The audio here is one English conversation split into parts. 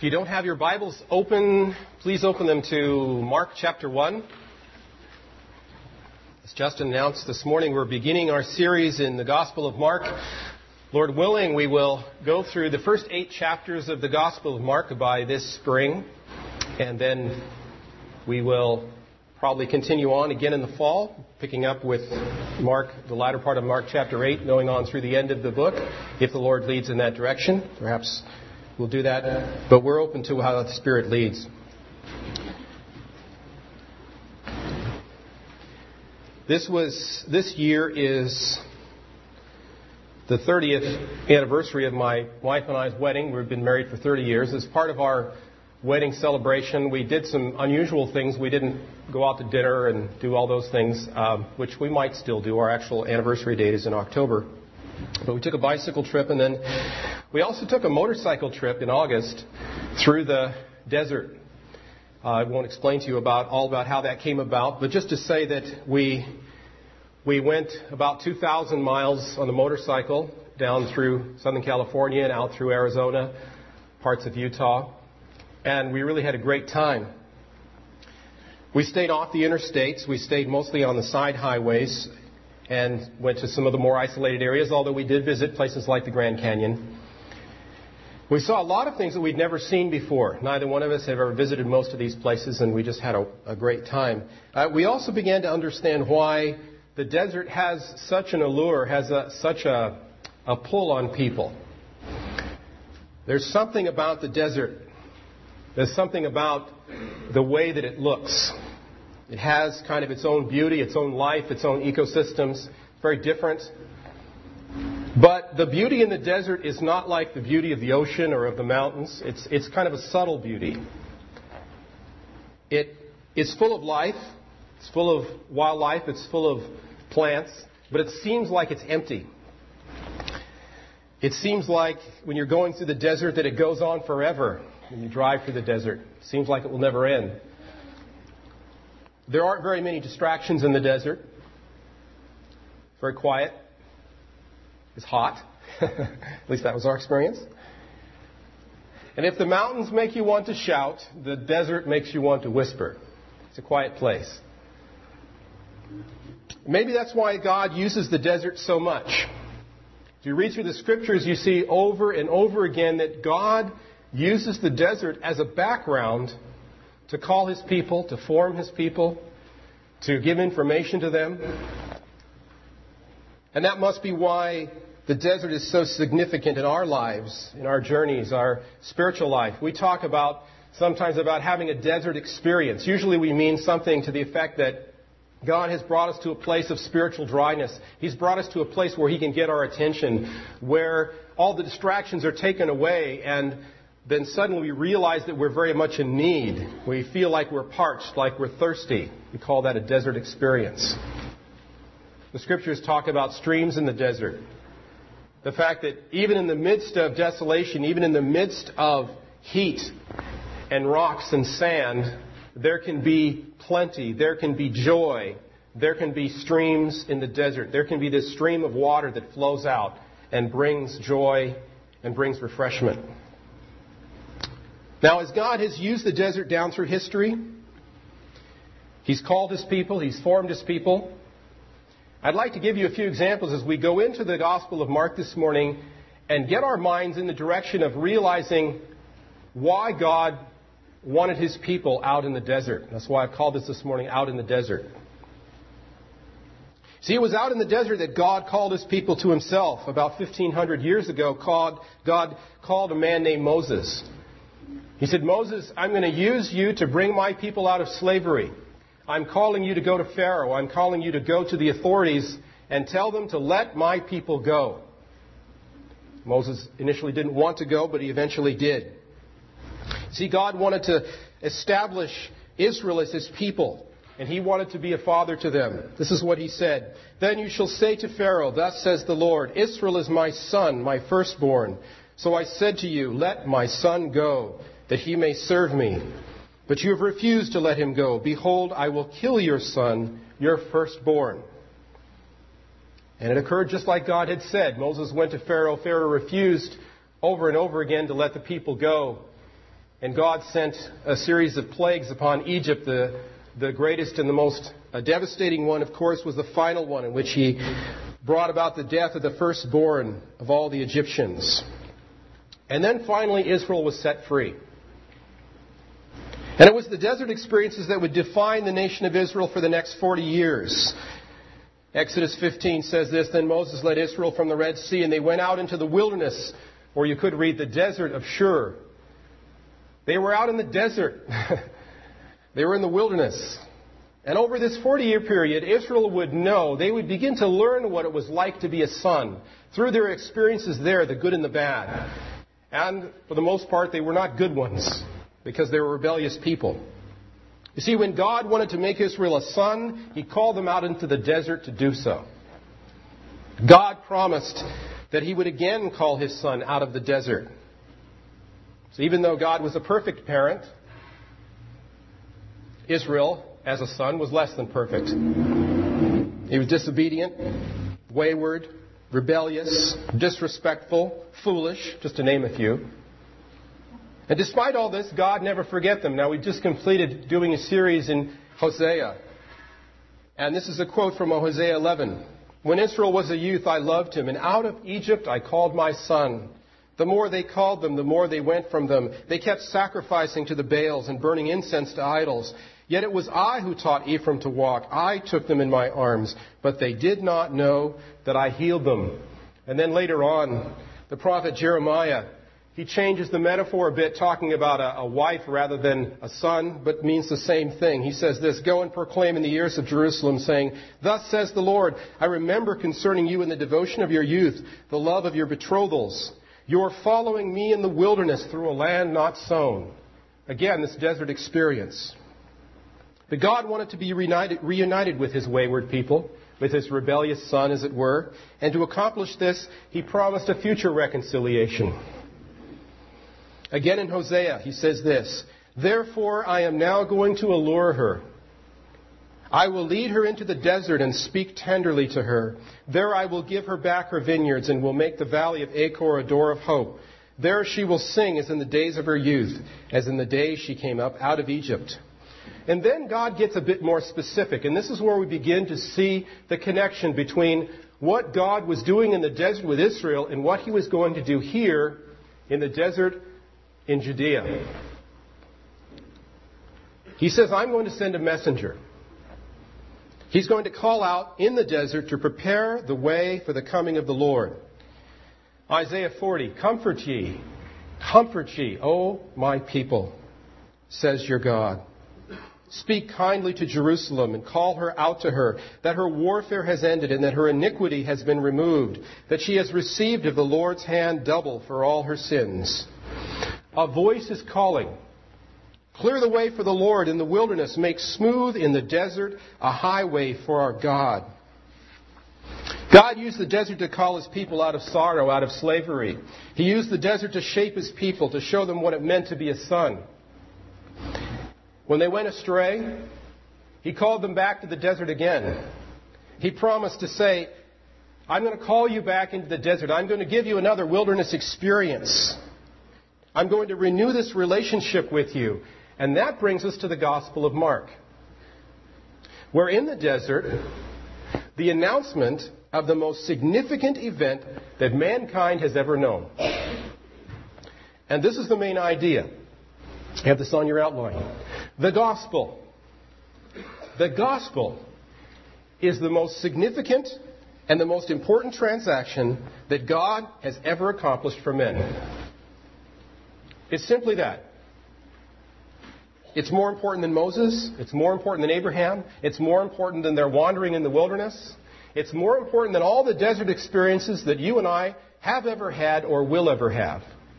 you don't have your Bibles open, please open them to Mark chapter 1. As Justin announced this morning, we're beginning our series in the Gospel of Mark. Lord willing, we will go through the first 8 chapters of the Gospel of Mark by this spring, and then we will probably continue on again in the fall, picking up with Mark, the latter part of Mark chapter 8, going on through the end of the book, if the Lord leads in that direction. Perhaps we'll do that, but we're open to how the Spirit leads. This year is the 30th anniversary of my wife and I's wedding. We've been married for 30 years. As part of our wedding celebration, we did some unusual things. We didn't go out to dinner and do all those things, which we might still do. Our actual anniversary date is in October. But we took a bicycle trip, and then we also took a motorcycle trip in August through the desert. I won't explain to you all about how that came about, but just to say that we went about 2,000 miles on the motorcycle down through Southern California and out through Arizona, parts of Utah, and we really had a great time. We stayed off the interstates. We stayed mostly on the side highways and went to some of the more isolated areas, although we did visit places like the Grand Canyon. We saw a lot of things that we'd never seen before. Neither one of us have ever visited most of these places, and we just had a great time. We also began to understand why the desert has such an allure, has such a pull on people. There's something about the desert. There's something about the way that it looks. It has kind of its own beauty, its own life, its own ecosystems. It's very different. But the beauty in the desert is not like the beauty of the ocean or of the mountains. It's kind of a subtle beauty. It is full of life. It's full of wildlife. It's full of plants. But it seems like it's empty. It seems like when you're going through the desert that it goes on forever. When you drive through the desert, it seems like it will never end. There aren't very many distractions in the desert. It's very quiet. It's hot. At least that was our experience. And if the mountains make you want to shout, the desert makes you want to whisper. It's a quiet place. Maybe that's why God uses the desert so much. If you read through the scriptures, you see over and over again that God uses the desert as a background to call His people, to form His people, to give information to them. And that must be why the desert is so significant in our lives, in our journeys, our spiritual life. We talk sometimes about having a desert experience. Usually we mean something to the effect that God has brought us to a place of spiritual dryness. He's brought us to a place where He can get our attention, where all the distractions are taken away, and then suddenly we realize that we're very much in need. We feel like we're parched, like we're thirsty. We call that a desert experience. The Scriptures talk about streams in the desert. The fact that even in the midst of desolation, even in the midst of heat and rocks and sand, there can be plenty, there can be joy, there can be streams in the desert. There can be this stream of water that flows out and brings joy and brings refreshment. Now, as God has used the desert down through history, He's called His people, He's formed His people. I'd like to give you a few examples as we go into the Gospel of Mark this morning and get our minds in the direction of realizing why God wanted His people out in the desert. That's why I've called this morning, Out in the Desert. See, it was out in the desert that God called His people to Himself. About 1,500 years ago, God called a man named Moses. He said, Moses, I'm going to use you to bring my people out of slavery. I'm calling you to go to Pharaoh. I'm calling you to go to the authorities and tell them to let my people go. Moses initially didn't want to go, but he eventually did. See, God wanted to establish Israel as His people, and He wanted to be a father to them. This is what He said. Then you shall say to Pharaoh, thus says the Lord, Israel is my son, my firstborn. So I said to you, let my son go, that he may serve me. But you have refused to let him go. Behold, I will kill your son, your firstborn. And it occurred just like God had said. Moses went to Pharaoh. Pharaoh refused over and over again to let the people go. and God sent a series of plagues upon Egypt. The greatest and the most devastating one, of course, was the final one, in which He brought about the death of the firstborn of all the Egyptians. And then finally, Israel was set free. And it was the desert experiences that would define the nation of Israel for the next 40 years. Exodus 15 says this, "Then Moses led Israel from the Red Sea, and they went out into the wilderness," or you could read the desert of Shur. They were out in the desert. They were in the wilderness. And over this 40-year period, Israel would know, they would begin to learn what it was like to be a son through their experiences there, the good and the bad. And for the most part, they were not good ones, because they were rebellious people. You see, when God wanted to make Israel a son, He called them out into the desert to do so. God promised that He would again call His son out of the desert. So even though God was a perfect parent, Israel, as a son, was less than perfect. He was disobedient, wayward, rebellious, disrespectful, foolish, just to name a few. And despite all this, God never forget them. Now, we've just completed doing a series in Hosea. And this is a quote from Hosea 11. "When Israel was a youth, I loved him, and out of Egypt I called my son. The more they called them, the more they went from them. They kept sacrificing to the Baals and burning incense to idols. Yet it was I who taught Ephraim to walk. I took them in my arms, but they did not know that I healed them." And then later on, the prophet Jeremiah, he changes the metaphor a bit, talking about a wife rather than a son, but means the same thing. He says this, "Go and proclaim in the ears of Jerusalem, saying, 'Thus says the Lord, I remember concerning you in the devotion of your youth, the love of your betrothals. You're following me in the wilderness through a land not sown.'" Again, this desert experience. But God wanted to be reunited with His wayward people, with His rebellious son, as it were. And to accomplish this, He promised a future reconciliation. Again in Hosea, He says this, "Therefore I am now going to allure her. I will lead her into the desert and speak tenderly to her. There I will give her back her vineyards and will make the valley of Achor a door of hope. There she will sing as in the days of her youth, as in the days she came up out of Egypt." And then God gets a bit more specific. And this is where we begin to see the connection between what God was doing in the desert with Israel and what He was going to do here in the desert in Judea. He says, "I'm going to send a messenger. He's going to call out in the desert to prepare the way for the coming of the Lord." Isaiah 40, comfort ye, O my people, says your God. "Speak kindly to Jerusalem and call her out to her, that her warfare has ended and that her iniquity has been removed, that she has received of the Lord's hand double for all her sins." A voice is calling, "Clear the way for the Lord in the wilderness. Make smooth in the desert a highway for our God." God used the desert to call His people out of sorrow, out of slavery. He used the desert to shape His people, to show them what it meant to be a son. When they went astray, He called them back to the desert again. He promised to say, "I'm going to call you back into the desert. I'm going to give you another wilderness experience. I'm going to renew this relationship with you." And that brings us to the Gospel of Mark, where in the desert, the announcement of the most significant event that mankind has ever known. And this is the main idea. You have this on your outline. The gospel. The gospel is the most significant and the most important transaction that God has ever accomplished for men. It's simply that. It's more important than Moses. It's more important than Abraham. It's more important than their wandering in the wilderness. It's more important than all the desert experiences that you and I have ever had or will ever have.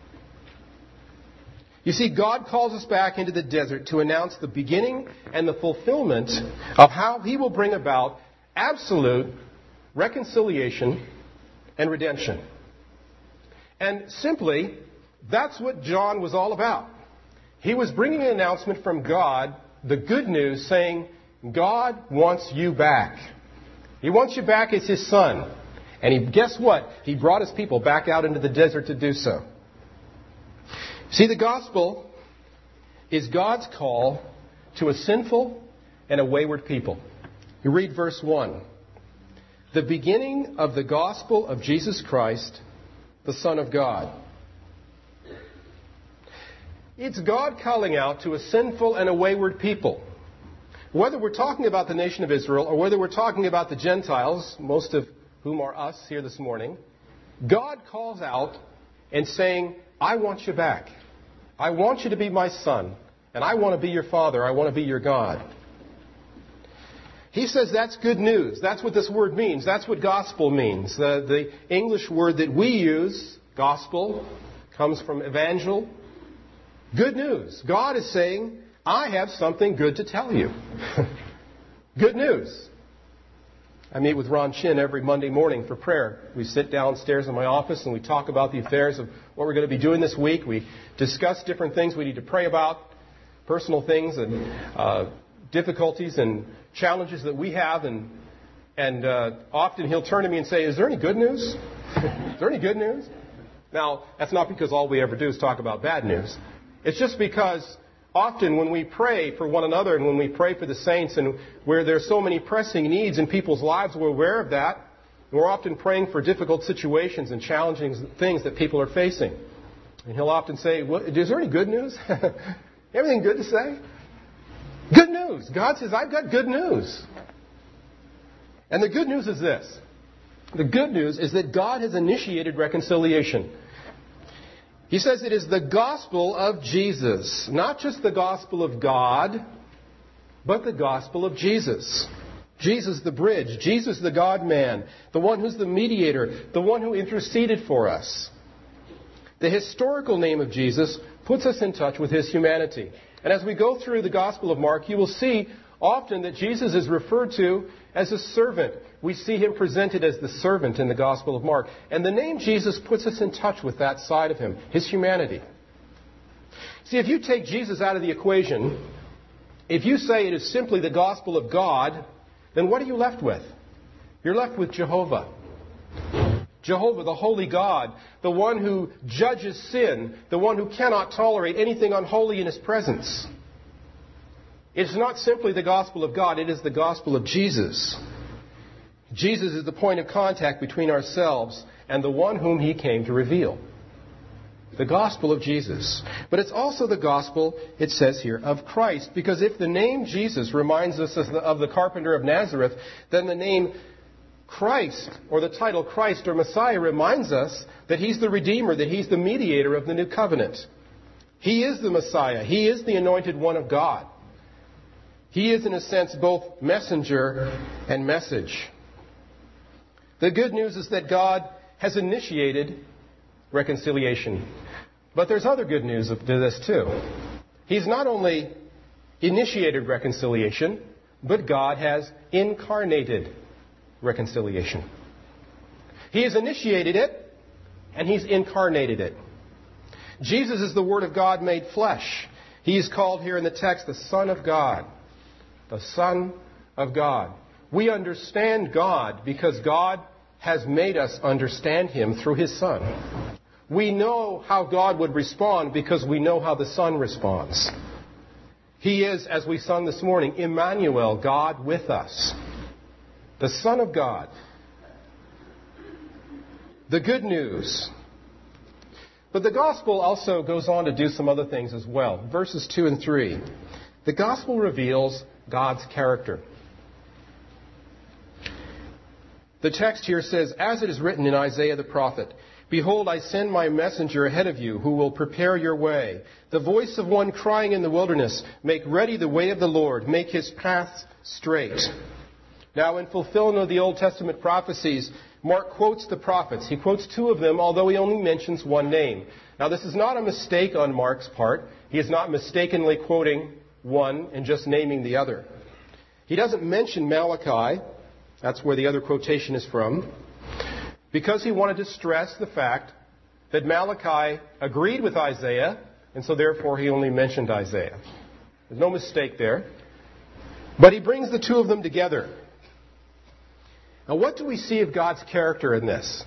You see, God calls us back into the desert to announce the beginning and the fulfillment of how He will bring about absolute reconciliation and redemption. And simply, that's what John was all about. He was bringing an announcement from God, the good news, saying, God wants you back. He wants you back as His son. And guess what? He brought His people back out into the desert to do so. See, the gospel is God's call to a sinful and a wayward people. You read verse 1. The beginning of the gospel of Jesus Christ, the Son of God. It's God calling out to a sinful and a wayward people. Whether we're talking about the nation of Israel or whether we're talking about the Gentiles, most of whom are us here this morning, God calls out and saying, I want you back. I want you to be my son, and I want to be your father. I want to be your God. He says that's good news. That's what this word means. That's what gospel means. The English word that we use, gospel, comes from evangel. Good news. God is saying, I have something good to tell you. Good news. I meet with Ron Chin every Monday morning for prayer. We sit downstairs in my office and we talk about the affairs of what we're going to be doing this week. We discuss different things we need to pray about, personal things and difficulties and challenges that we have. And often he'll turn to me and say, is there any good news? Is there any good news? Now, that's not because all we ever do is talk about bad news. It's just because often when we pray for one another and when we pray for the saints and where there's so many pressing needs in people's lives, we're aware of that. We're often praying for difficult situations and challenging things that people are facing. And he'll often say, well, is there any good news? Everything good to say? Good news. God says, I've got good news. And the good news is this. The good news is that God has initiated reconciliation. He says it is the gospel of Jesus. Not just the gospel of God, but the gospel of Jesus. Jesus the bridge. Jesus the God-man. The one who's the mediator. The one who interceded for us. The historical name of Jesus puts us in touch with His humanity. And as we go through the Gospel of Mark, you will see often that Jesus is referred to as a servant. We see Him presented as the servant in the Gospel of Mark. And the name Jesus puts us in touch with that side of Him, His humanity. See, if you take Jesus out of the equation, if you say it is simply the Gospel of God, then what are you left with? You're left with Jehovah. Jehovah, the holy God, the one who judges sin, the one who cannot tolerate anything unholy in His presence. It's not simply the gospel of God, it is the gospel of Jesus. Jesus is the point of contact between ourselves and the one whom He came to reveal. The gospel of Jesus. But it's also the gospel, it says here, of Christ. Because if the name Jesus reminds us of the carpenter of Nazareth, then the name Christ, or the title Christ or Messiah, reminds us that He's the Redeemer, that He's the mediator of the new covenant. He is the Messiah. He is the anointed one of God. He is, in a sense, both messenger and message. The good news is that God has initiated reconciliation. But there's other good news to this too. He's not only initiated reconciliation, but God has incarnated reconciliation. He has initiated it, and He's incarnated it. Jesus is the Word of God made flesh. He is called here in the text the Son of God. The Son of God. We understand God because God has made us understand Him through His Son. We know how God would respond because we know how the Son responds. He is, as we sung this morning, Emmanuel, God with us. The Son of God. The good news. But the gospel also goes on to do some other things as well. Verses 2 and 3. The gospel reveals God's character. The text here says, as it is written in Isaiah the prophet, behold, I send my messenger ahead of you who will prepare your way. The voice of one crying in the wilderness, make ready the way of the Lord, make His paths straight. Now, in fulfillment of the Old Testament prophecies, Mark quotes the prophets. He quotes two of them, although he only mentions one name. Now, this is not a mistake on Mark's part. He is not mistakenly quoting one and just naming the other. He doesn't mention Malachi. That's where the other quotation is from. Because he wanted to stress the fact that Malachi agreed with Isaiah, and so therefore he only mentioned Isaiah. There's no mistake there. But he brings the two of them together. Now, what do we see of God's character in this?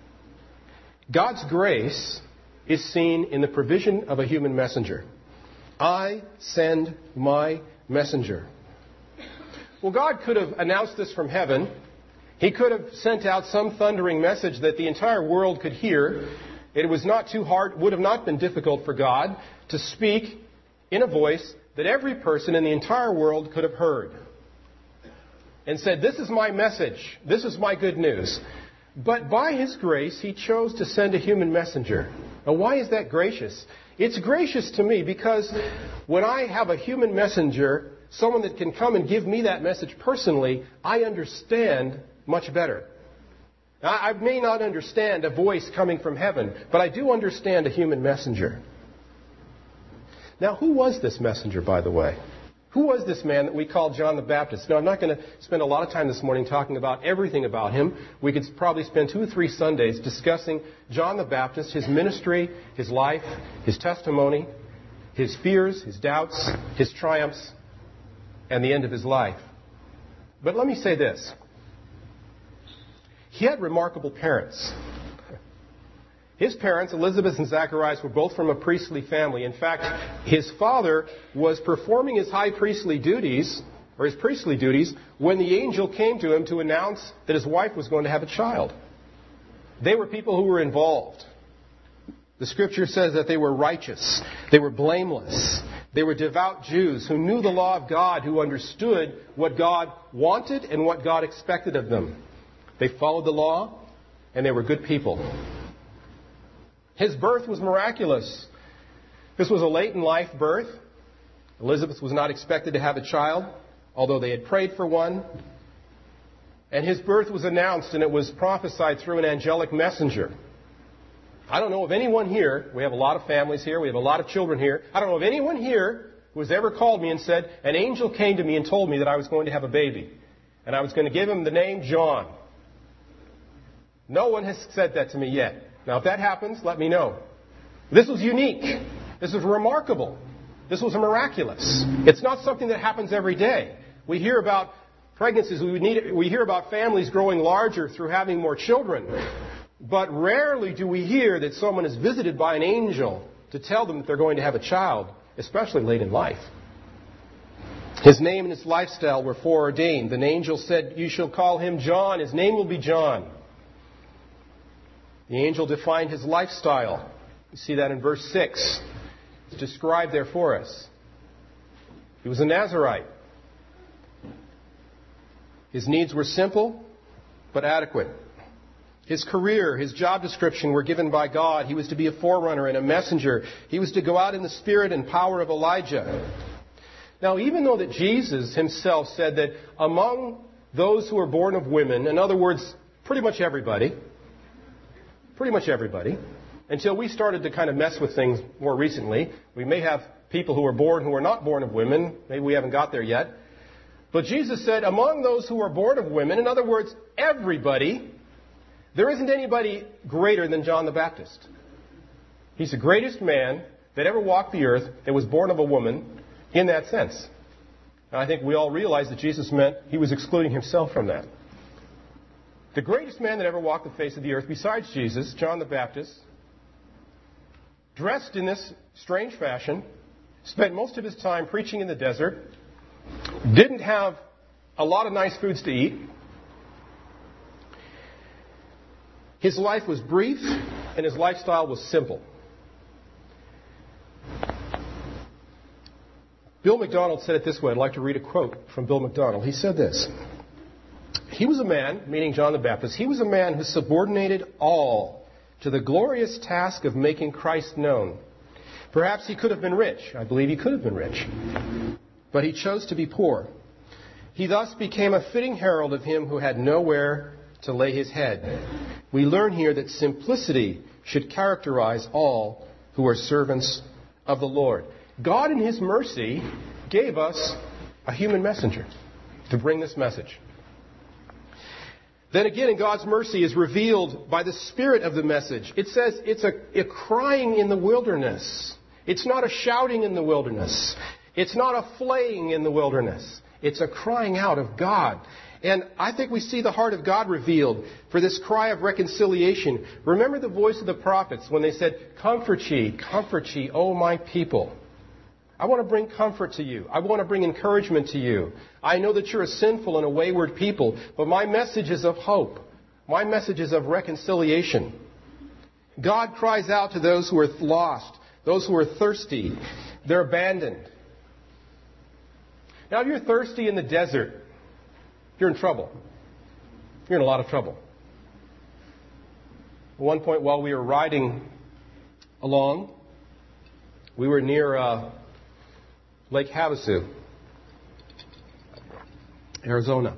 God's grace is seen in the provision of a human messenger. I send my messenger. Well, God could have announced this from heaven. He could have sent out some thundering message that the entire world could hear. It was not too hard, would have not been difficult for God to speak in a voice that every person in the entire world could have heard. And said, this is my message. This is my good news. But by His grace, He chose to send a human messenger. Now, why is that gracious? It's gracious to me because when I have a human messenger, someone that can come and give me that message personally, I understand much better. Now, I may not understand a voice coming from heaven, but I do understand a human messenger. Now, who was this messenger, by the way? Who was this man that we call John the Baptist? Now, I'm not going to spend a lot of time this morning talking about everything about him. We could probably spend 2 or 3 Sundays discussing John the Baptist, his ministry, his life, his testimony, his fears, his doubts, his triumphs, and the end of his life. But let me say this. He had remarkable parents. His parents, Elizabeth and Zacharias, were both from a priestly family. In fact, his father was performing his high priestly duties, or his priestly duties, when the angel came to him to announce that his wife was going to have a child. They were people who were involved. The Scripture says that they were righteous. They were blameless. They were devout Jews who knew the law of God, who understood what God wanted and what God expected of them. They followed the law, and they were good people. His birth was miraculous. This was a late-in-life birth. Elizabeth was not expected to have a child, although they had prayed for one. And his birth was announced, and it was prophesied through an angelic messenger. I don't know of anyone here, we have a lot of families here, we have a lot of children here. I don't know of anyone here who has ever called me and said, an angel came to me and told me that I was going to have a baby. And I was going to give him the name John. No one has said that to me yet. Now, if that happens, let me know. This was unique. This was remarkable. This was miraculous. It's not something that happens every day. We hear about pregnancies. We hear about families growing larger through having more children. But rarely do we hear that someone is visited by an angel to tell them that they're going to have a child, especially late in life. His name and his lifestyle were foreordained. The angel said, you shall call him John. His name will be John. The angel defined his lifestyle. You see that in verse 6. It's described there for us. He was a Nazirite. His needs were simple, but adequate. His career, his job description were given by God. He was to be a forerunner and a messenger. He was to go out in the spirit and power of Elijah. Now, even though that Jesus himself said that among those who are born of women, in other words, pretty much everybody, until we started to kind of mess with things more recently. We may have people who are not born of women. Maybe we haven't got there yet. But Jesus said, among those who are born of women, in other words, everybody, there isn't anybody greater than John the Baptist. He's the greatest man that ever walked the earth that was born of a woman in that sense. And I think we all realize that Jesus meant he was excluding himself from that. The greatest man that ever walked the face of the earth, besides Jesus, John the Baptist, dressed in this strange fashion, spent most of his time preaching in the desert, didn't have a lot of nice foods to eat. His life was brief, and his lifestyle was simple. Bill MacDonald said it this way. I'd like to read a quote from Bill MacDonald. He said this. He was a man, meaning John the Baptist, he was a man who subordinated all to the glorious task of making Christ known. Perhaps he could have been rich. I believe he could have been rich. But he chose to be poor. He thus became a fitting herald of him who had nowhere to lay his head. We learn here that simplicity should characterize all who are servants of the Lord. God in his mercy gave us a human messenger to bring this message. Then again, in God's mercy is revealed by the spirit of the message. It says it's a crying in the wilderness. It's not a shouting in the wilderness. It's not a flaying in the wilderness. It's a crying out of God. And I think we see the heart of God revealed for this cry of reconciliation. Remember the voice of the prophets when they said, comfort ye, O my people. I want to bring comfort to you. I want to bring encouragement to you. I know that you're a sinful and a wayward people, but my message is of hope. My message is of reconciliation. God cries out to those who are lost, those who are thirsty. They're abandoned. Now, if you're thirsty in the desert, you're in trouble. You're in a lot of trouble. At one point while we were riding along, we were near Lake Havasu, Arizona.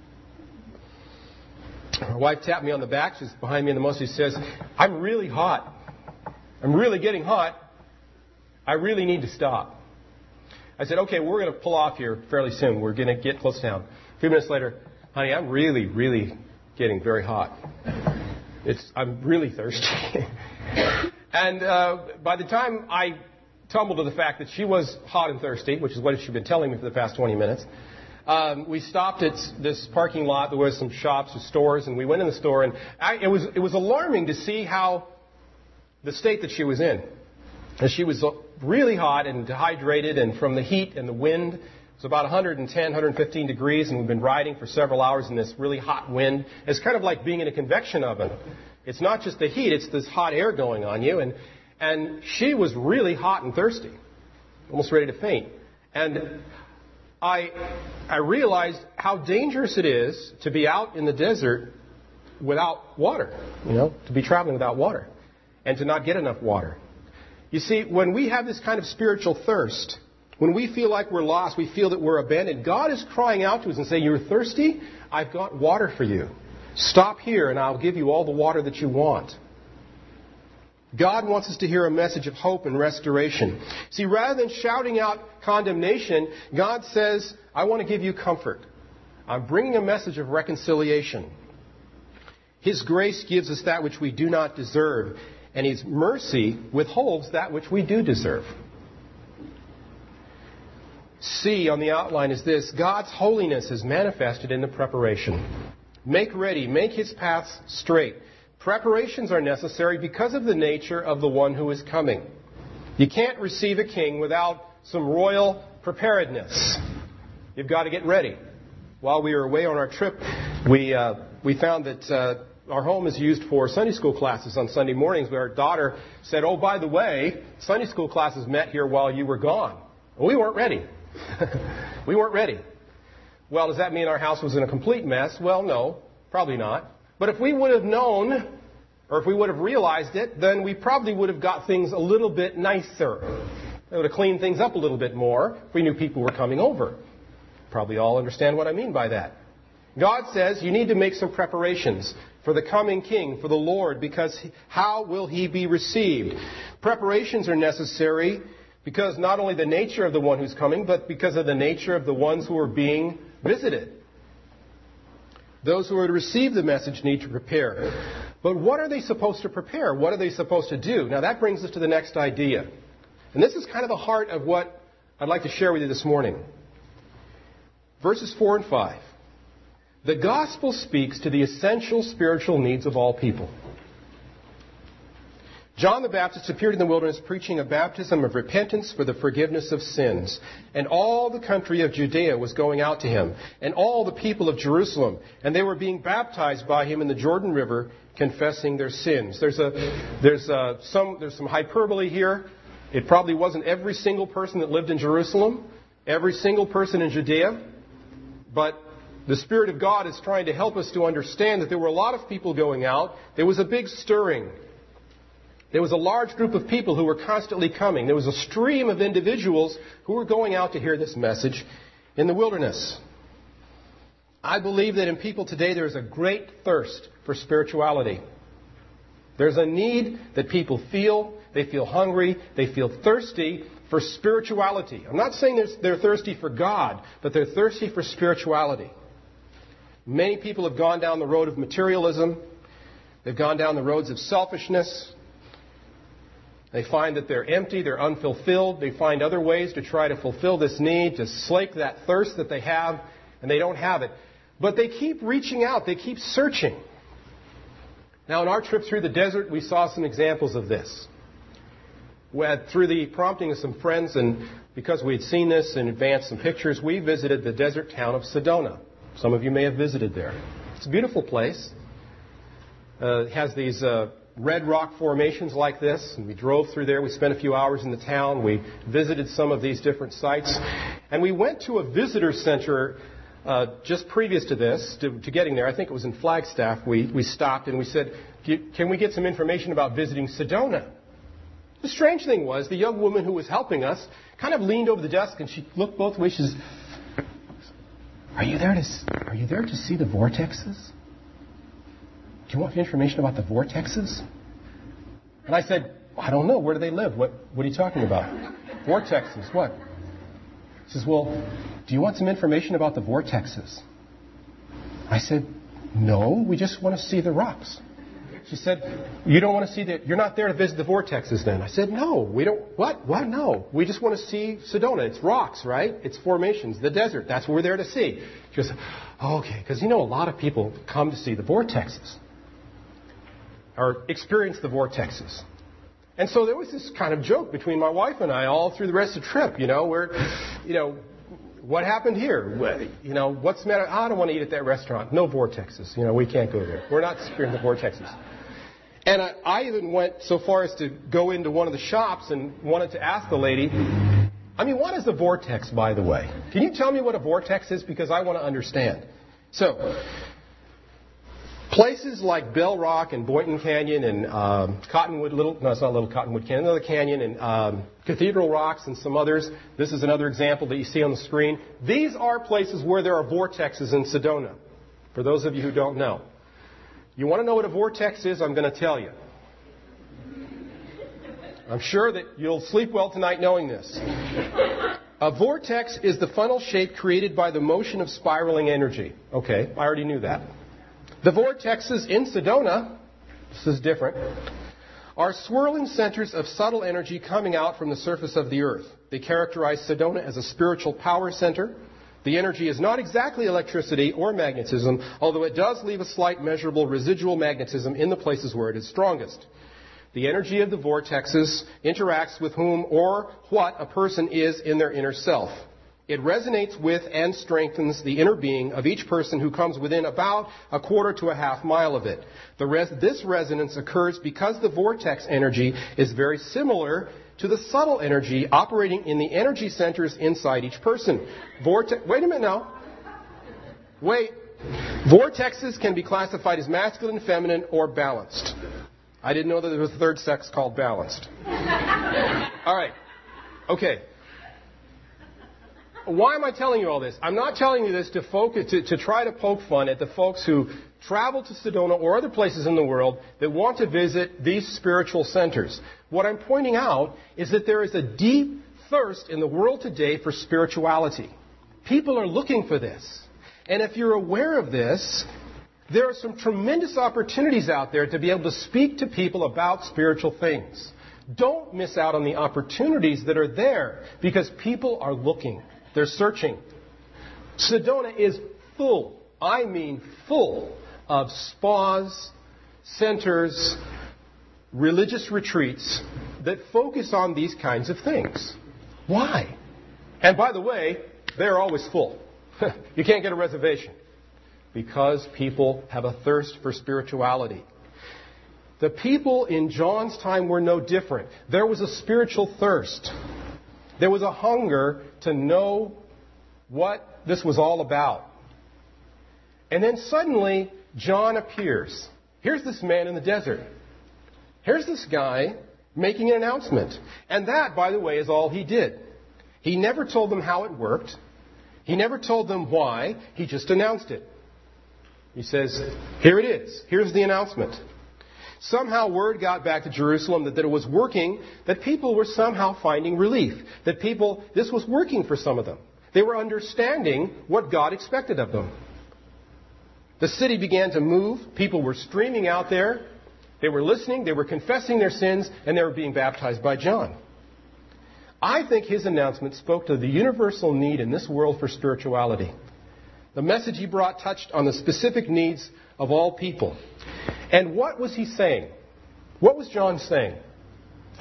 My wife tapped me on the back. She's behind me in the most. She says, I'm really hot. I'm really getting hot. I really need to stop. I said, okay, we're going to pull off here fairly soon. We're going to get close to town. A few minutes later, honey, I'm really, really getting very hot. I'm really thirsty. And by the time I tumbled to the fact that she was hot and thirsty, which is what she'd been telling me for the past 20 minutes, we stopped at this parking lot. There was some shops or stores, and we went in the store. And it was alarming to see how the state that she was in. And she was really hot and dehydrated, and from the heat and the wind. It's about 110, 115 degrees, and we've been riding for several hours in this really hot wind. It's kind of like being in a convection oven. It's not just the heat, it's this hot air going on you. And she was really hot and thirsty, almost ready to faint. And I realized how dangerous it is to be out in the desert without water, to be traveling without water, and to not get enough water. You see, when we have this kind of spiritual thirst, when we feel like we're lost, we feel that we're abandoned, God is crying out to us and saying, you're thirsty? I've got water for you. Stop here and I'll give you all the water that you want. God wants us to hear a message of hope and restoration. See, rather than shouting out condemnation, God says, I want to give you comfort. I'm bringing a message of reconciliation. His grace gives us that which we do not deserve, and His mercy withholds that which we do deserve. C on the outline is this: God's holiness is manifested in the preparation. Make ready, make His paths straight. Preparations are necessary because of the nature of the one who is coming. You can't receive a king without some royal preparedness. You've got to get ready. While we were away on our trip, we found that our home is used for Sunday school classes on Sunday mornings, where our daughter said, oh, by the way, Sunday school classes met here while you were gone. Well, we weren't ready. We weren't ready. Well, does that mean our house was in a complete mess? Well, no, probably not. But if we would have known, or if we would have realized it, then we probably would have got things a little bit nicer. It would have cleaned things up a little bit more if we knew people were coming over. Probably all understand what I mean by that. God says you need to make some preparations for the coming King, for the Lord, because how will He be received? Preparations are necessary because not only the nature of the one who's coming, but because of the nature of the ones who are being visited. Those who are to receive the message need to prepare. But what are they supposed to prepare? What are they supposed to do? Now that brings us to the next idea. And this is kind of the heart of what I'd like to share with you this morning. Verses 4 and 5. The gospel speaks to the essential spiritual needs of all people. John the Baptist appeared in the wilderness preaching a baptism of repentance for the forgiveness of sins. And all the country of Judea was going out to him, and all the people of Jerusalem. And they were being baptized by him in the Jordan River, confessing their sins. There's some hyperbole here. It probably wasn't every single person that lived in Jerusalem, every single person in Judea. But the Spirit of God is trying to help us to understand that there were a lot of people going out. There was a big stirring. There was a large group of people who were constantly coming. There was a stream of individuals who were going out to hear this message in the wilderness. I believe that in people today there is a great thirst for spirituality. There's a need that people feel. They feel hungry. They feel thirsty for spirituality. I'm not saying they're thirsty for God, but they're thirsty for spirituality. Many people have gone down the road of materialism. They've gone down the roads of selfishness. They find that they're empty, they're unfulfilled. They find other ways to try to fulfill this need, to slake that thirst that they have, and they don't have it. But they keep reaching out. They keep searching. Now, on our trip through the desert, we saw some examples of this. through the prompting of some friends, and because we had seen this in advance, some pictures, we visited the desert town of Sedona. Some of you may have visited there. It's a beautiful place. It has these red rock formations like this, and we drove through there. We spent a few hours in the town. We visited some of these different sites. And we went to a visitor center just previous to this, to getting there. I think it was in Flagstaff. We stopped and we said, can we get some information about visiting Sedona? The strange thing was, the young woman who was helping us kind of leaned over the desk and she looked both ways. She says, Are you there to see the vortexes? Do you want information about the vortexes? And I said, I don't know. Where do they live? What are you talking about? Vortexes, what? She says, well, do you want some information about the vortexes? I said, no, we just want to see the rocks. She said, you don't want to see you're not there to visit the vortexes then? I said, no, we don't, what? No. We just want to see Sedona. It's rocks, right? It's formations, the desert. That's what we're there to see. She goes, oh, okay, because a lot of people come to see the vortexes or experience the vortexes. And so there was this kind of joke between my wife and I all through the rest of the trip, where, what happened here? What's the matter? I don't want to eat at that restaurant. No vortexes. We can't go there. We're not experiencing the vortexes. And I even went so far as to go into one of the shops and wanted to ask the lady, what is a vortex, by the way? Can you tell me what a vortex is? Because I want to understand. So, places like Bell Rock and Boynton Canyon and Cottonwood, it's not Little Cottonwood Canyon, another canyon, and Cathedral Rocks and some others. This is another example that you see on the screen. These are places where there are vortexes in Sedona, for those of you who don't know. You want to know what a vortex is? I'm going to tell you. I'm sure that you'll sleep well tonight knowing this. A vortex is the funnel shape created by the motion of spiraling energy. Okay, I already knew that. The vortexes in Sedona, this is different, are swirling centers of subtle energy coming out from the surface of the earth. They characterize Sedona as a spiritual power center. The energy is not exactly electricity or magnetism, although it does leave a slight measurable residual magnetism in the places where it is strongest. The energy of the vortexes interacts with whom or what a person is in their inner self. It resonates with and strengthens the inner being of each person who comes within about a quarter to a half mile of it. This resonance occurs because the vortex energy is very similar to the subtle energy operating in the energy centers inside each person. Wait a minute now. Vortexes can be classified as masculine, feminine, or balanced. I didn't know that there was a third sex called balanced. All right. Okay. Why am I telling you all this? I'm not telling you this to try to poke fun at the folks who travel to Sedona or other places in the world that want to visit these spiritual centers. What I'm pointing out is that there is a deep thirst in the world today for spirituality. People are looking for this. And if you're aware of this, there are some tremendous opportunities out there to be able to speak to people about spiritual things. Don't miss out on the opportunities that are there because people are looking. They're searching. Sedona is full of spas, centers, religious retreats that focus on these kinds of things. Why? And by the way, they're always full. You can't get a reservation because people have a thirst for spirituality. The people in John's time were no different. There was a spiritual thirst. There was a hunger to know what this was all about. And then suddenly, John appears. Here's this man in the desert. Here's this guy making an announcement. And that, by the way, is all he did. He never told them how it worked. He never told them why. He just announced it. He says, here it is. Here's the announcement. Somehow word got back to Jerusalem that it was working, that people were somehow finding relief, that this was working for some of them. They were understanding what God expected of them. The city began to move. People were streaming out there. They were listening. They were confessing their sins, and they were being baptized by John. I think his announcement spoke to the universal need in this world for spirituality. The message he brought touched on the specific needs of all people. And what was he saying? What was John saying?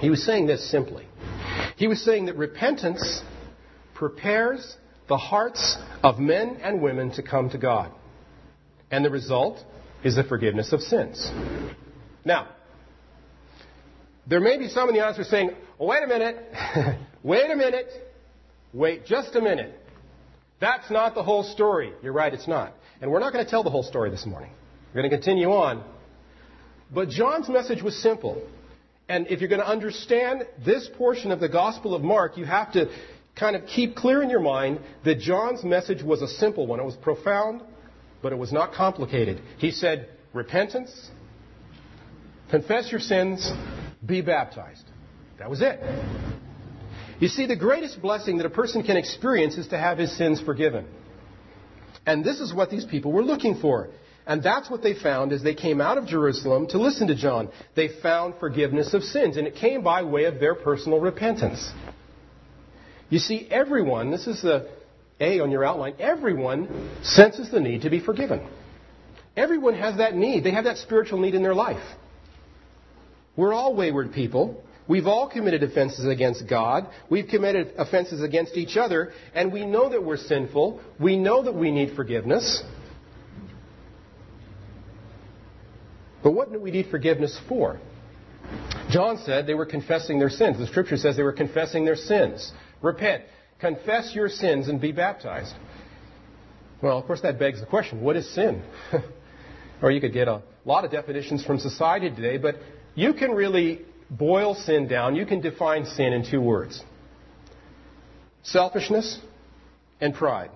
He was saying this simply. He was saying that repentance prepares the hearts of men and women to come to God. And the result is the forgiveness of sins. Now, there may be some in the audience who are saying, oh, wait a minute, wait just a minute. That's not the whole story. You're right, it's not. And we're not going to tell the whole story this morning. We're going to continue on. But John's message was simple. And if you're going to understand this portion of the Gospel of Mark, you have to kind of keep clear in your mind that John's message was a simple one. It was profound, but it was not complicated. He said, repentance, confess your sins, be baptized. That was it. You see, the greatest blessing that a person can experience is to have his sins forgiven. And this is what these people were looking for. And that's what they found as they came out of Jerusalem to listen to John. They found forgiveness of sins, and it came by way of their personal repentance. You see, everyone, this is the A on your outline, everyone senses the need to be forgiven. Everyone has that need. They have that spiritual need in their life. We're all wayward people. We've all committed offenses against God. We've committed offenses against each other. And we know that we're sinful. We know that we need forgiveness. But what do we need forgiveness for? John said they were confessing their sins. The Scripture says they were confessing their sins. Repent. Confess your sins and be baptized. Well, of course, that begs the question, what is sin? Or you could get a lot of definitions from society today, but you can really boil sin down. You can define sin in two words. Selfishness and pride.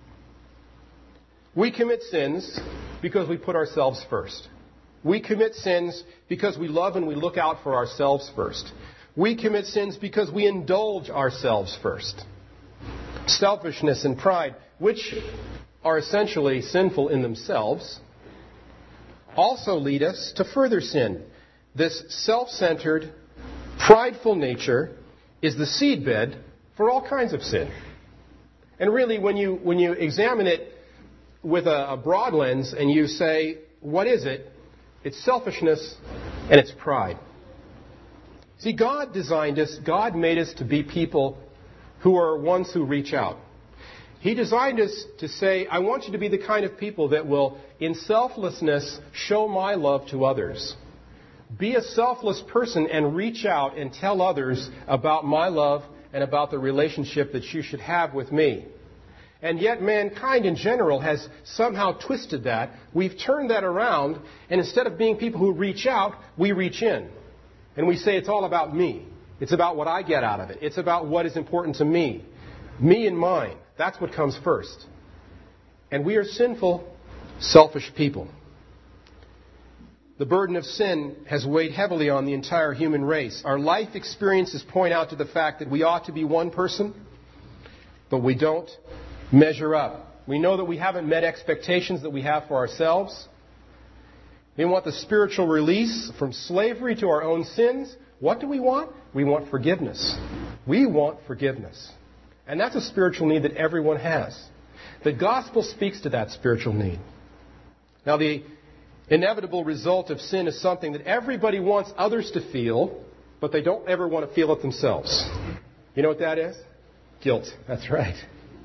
We commit sins because we put ourselves first. We commit sins because we love and we look out for ourselves first. We commit sins because we indulge ourselves first. Selfishness and pride, which are essentially sinful in themselves, also lead us to further sin. This self-centered, prideful nature is the seedbed for all kinds of sin. And really, when you examine it with a broad lens and you say, what is it? It's selfishness and it's pride. See, God designed us, God made us to be people who are ones who reach out. He designed us to say, I want you to be the kind of people that will, in selflessness, show my love to others. Be a selfless person and reach out and tell others about my love and about the relationship that you should have with me. And yet mankind in general has somehow twisted that. We've turned that around, and instead of being people who reach out, we reach in. And we say it's all about me. It's about what I get out of it. It's about what is important to me. Me and mine. That's what comes first. And we are sinful, selfish people. The burden of sin has weighed heavily on the entire human race. Our life experiences point out to the fact that we ought to be one person, but we don't measure up. We know that we haven't met expectations that we have for ourselves. We want the spiritual release from slavery to our own sins. What do we want? We want forgiveness. We want forgiveness. And that's a spiritual need that everyone has. The gospel speaks to that spiritual need. Now, the inevitable result of sin is something that everybody wants others to feel, but they don't ever want to feel it themselves. You know what that is? Guilt. That's right.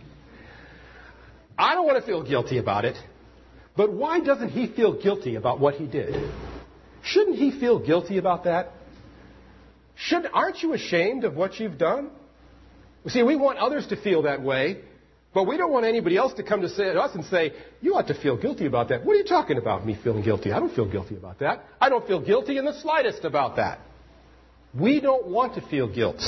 I don't want to feel guilty about it, but why doesn't he feel guilty about what he did? Shouldn't he feel guilty about that? Aren't you ashamed of what you've done? See, we want others to feel that way, but we don't want anybody else to come to us and say, you ought to feel guilty about that. What are you talking about, me feeling guilty? I don't feel guilty about that. I don't feel guilty in the slightest about that. We don't want to feel guilt.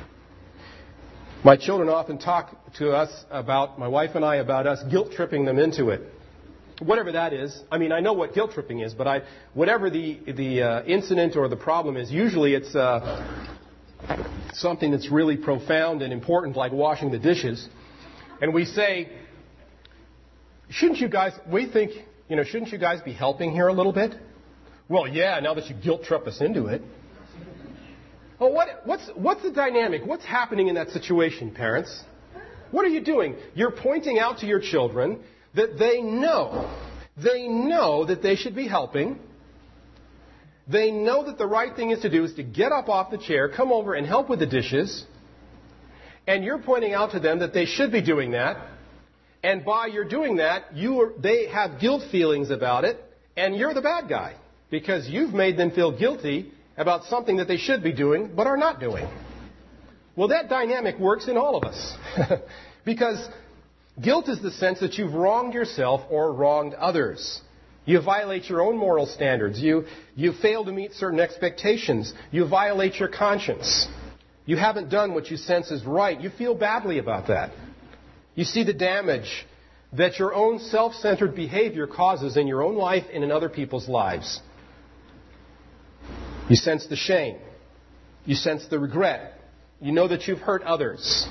My children often talk to us about, my wife and I, about us guilt-tripping them into it. Whatever that is. I mean, I know what guilt-tripping is, but whatever the incident or the problem is, usually it's something that's really profound and important, like washing the dishes. And we say, shouldn't you guys be helping here a little bit? Well, yeah, now that you guilt-trip us into it. Well, what's the dynamic? What's happening in that situation, parents? What are you doing? You're pointing out to your children that they know that they should be helping. They know that the right thing is to do is to get up off the chair, come over and help with the dishes. And you're pointing out to them that they should be doing that. And by your doing that, they have guilt feelings about it. And you're the bad guy. Because you've made them feel guilty about something that they should be doing but are not doing. Well, that dynamic works in all of us. Because guilt is the sense that you've wronged yourself or wronged others. You violate your own moral standards. You fail to meet certain expectations. You violate your conscience. You haven't done what you sense is right. You feel badly about that. You see the damage that your own self-centered behavior causes in your own life and in other people's lives. You sense the shame. You sense the regret. You know that you've hurt others.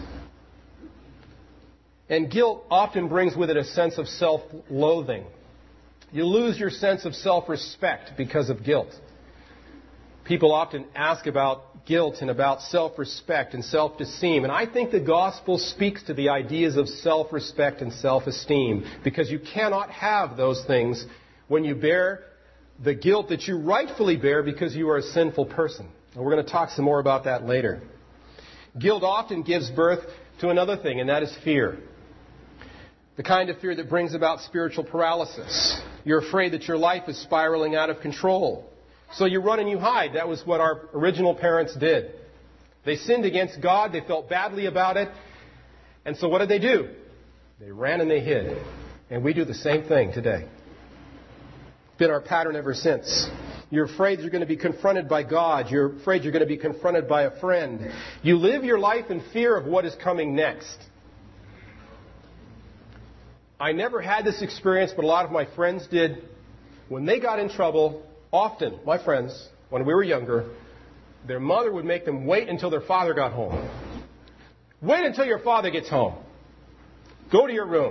And guilt often brings with it a sense of self-loathing. You lose your sense of self-respect because of guilt. People often ask about guilt and about self-respect and self-esteem. And I think the gospel speaks to the ideas of self-respect and self-esteem, because you cannot have those things when you bear the guilt that you rightfully bear because you are a sinful person. And we're going to talk some more about that later. Guilt often gives birth to another thing, and that is fear. The kind of fear that brings about spiritual paralysis. You're afraid that your life is spiraling out of control. So you run and you hide. That was what our original parents did. They sinned against God. They felt badly about it. And so what did they do? They ran and they hid. And we do the same thing today. It's been our pattern ever since. You're afraid you're going to be confronted by God. You're afraid you're going to be confronted by a friend. You live your life in fear of what is coming next. I never had this experience, but a lot of my friends did. When they got in trouble, often, my friends, when we were younger, their mother would make them wait until their father got home. Wait until your father gets home. Go to your room.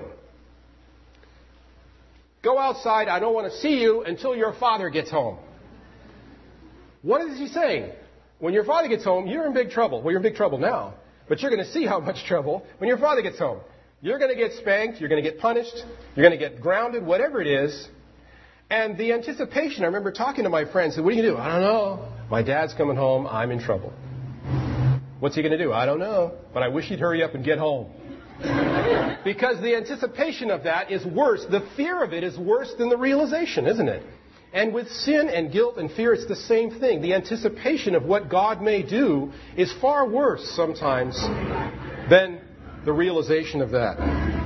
Go outside. I don't want to see you until your father gets home. What is he saying? When your father gets home, you're in big trouble. Well, you're in big trouble now, but you're going to see how much trouble when your father gets home. You're going to get spanked. You're going to get punished. You're going to get grounded, whatever it is. And the anticipation, I remember talking to my friends, said, what are you going to do? I don't know. My dad's coming home. I'm in trouble. What's he going to do? I don't know. But I wish he'd hurry up and get home. Because the anticipation of that is worse. The fear of it is worse than the realization, isn't it? And with sin and guilt and fear, it's the same thing. The anticipation of what God may do is far worse sometimes than the realization of that.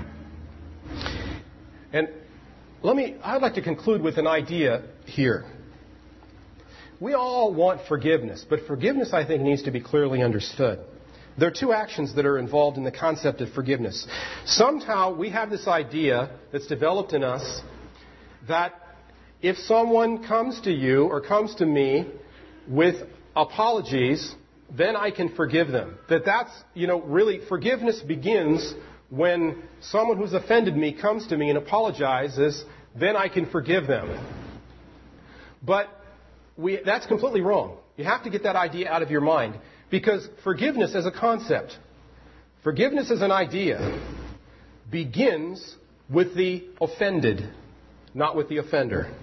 And I'd like to conclude with an idea here. We all want forgiveness, but forgiveness, I think, needs to be clearly understood. There are two actions that are involved in the concept of forgiveness. Somehow we have this idea that's developed in us that if someone comes to you or comes to me with apologies, then I can forgive them. That's really forgiveness begins when someone who's offended me comes to me and apologizes, then I can forgive them. But that's completely wrong. You have to get that idea out of your mind. Because forgiveness as a concept, forgiveness as an idea, begins with the offended, not with the offender.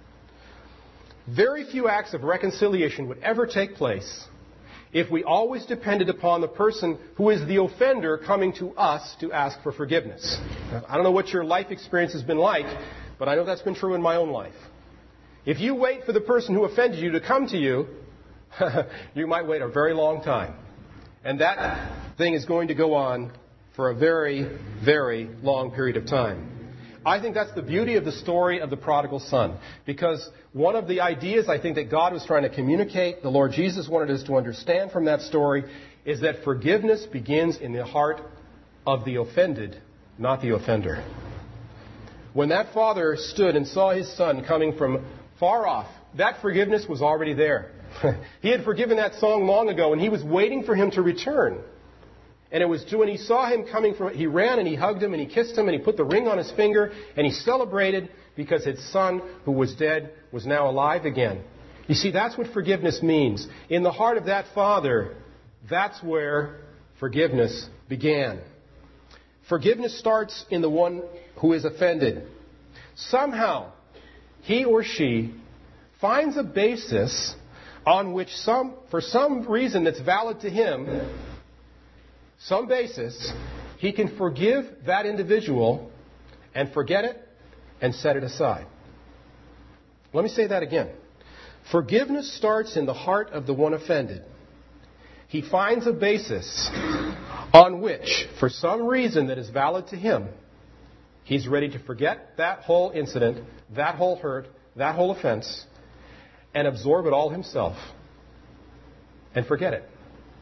Very few acts of reconciliation would ever take place if we always depended upon the person who is the offender coming to us to ask for forgiveness. I don't know what your life experience has been like, but I know that's been true in my own life. If you wait for the person who offended you to come to you, you might wait a very long time. And that thing is going to go on for a very, very long period of time. I think that's the beauty of the story of the prodigal son. Because one of the ideas I think that God was trying to communicate, the Lord Jesus wanted us to understand from that story, is that forgiveness begins in the heart of the offended, not the offender. When that father stood and saw his son coming from far off, that forgiveness was already there. He had forgiven that son long ago, and he was waiting for him to return. And it was when he saw him coming from, he ran and he hugged him and he kissed him and he put the ring on his finger and he celebrated because his son who was dead was now alive again. You see, that's what forgiveness means. In the heart of that father, that's where forgiveness began. Forgiveness starts in the one who is offended. Somehow, he or she finds a basis on which for some reason that's valid to him, some basis, he can forgive that individual and forget it and set it aside. Let me say that again. Forgiveness starts in the heart of the one offended. He finds a basis on which, for some reason that is valid to him, he's ready to forget that whole incident, that whole hurt, that whole offense, and absorb it all himself and forget it.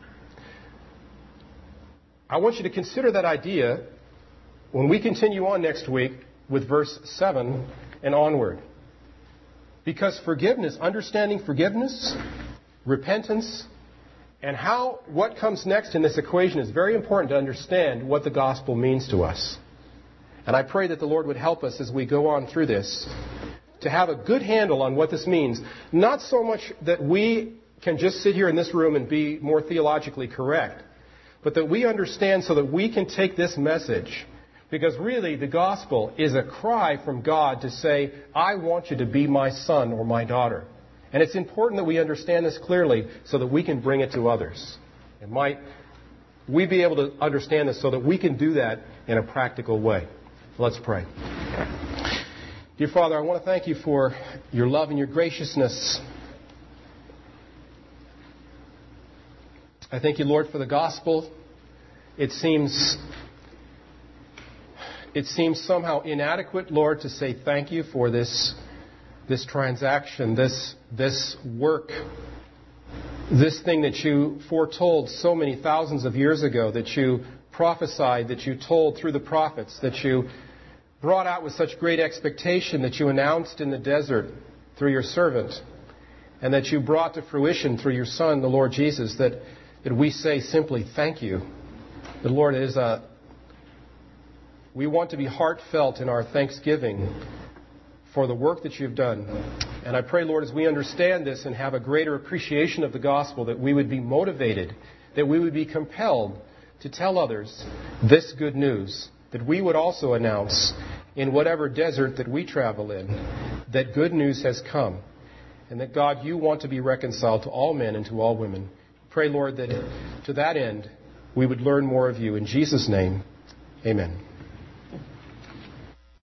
I want you to consider that idea when we continue on next week with verse 7 and onward. Because forgiveness, understanding forgiveness, repentance, and what comes next in this equation is very important to understand what the gospel means to us. And I pray that the Lord would help us as we go on through this to have a good handle on what this means. Not so much that we can just sit here in this room and be more theologically correct, but that we understand so that we can take this message. Because really, the gospel is a cry from God to say, I want you to be my son or my daughter. And it's important that we understand this clearly so that we can bring it to others. And might we be able to understand this so that we can do that in a practical way. Let's pray. Dear Father, I want to thank you for your love and your graciousness. I thank you, Lord, for the gospel. It seems somehow inadequate, Lord, to say thank you for this transaction, this work, this thing that you foretold so many thousands of years ago, that you prophesied, that you told through the prophets, that you brought out with such great expectation, that you announced in the desert through your servant, and that you brought to fruition through your Son, the Lord Jesus, that we say simply thank you. The Lord, we want to be heartfelt in our thanksgiving for the work that you've done. And I pray, Lord, as we understand this and have a greater appreciation of the gospel, that we would be motivated, that we would be compelled to tell others this good news, that we would also announce in whatever desert that we travel in that good news has come, and that, God, you want to be reconciled to all men and to all women. Pray, Lord, that to that end we would learn more of you. In Jesus' name, amen.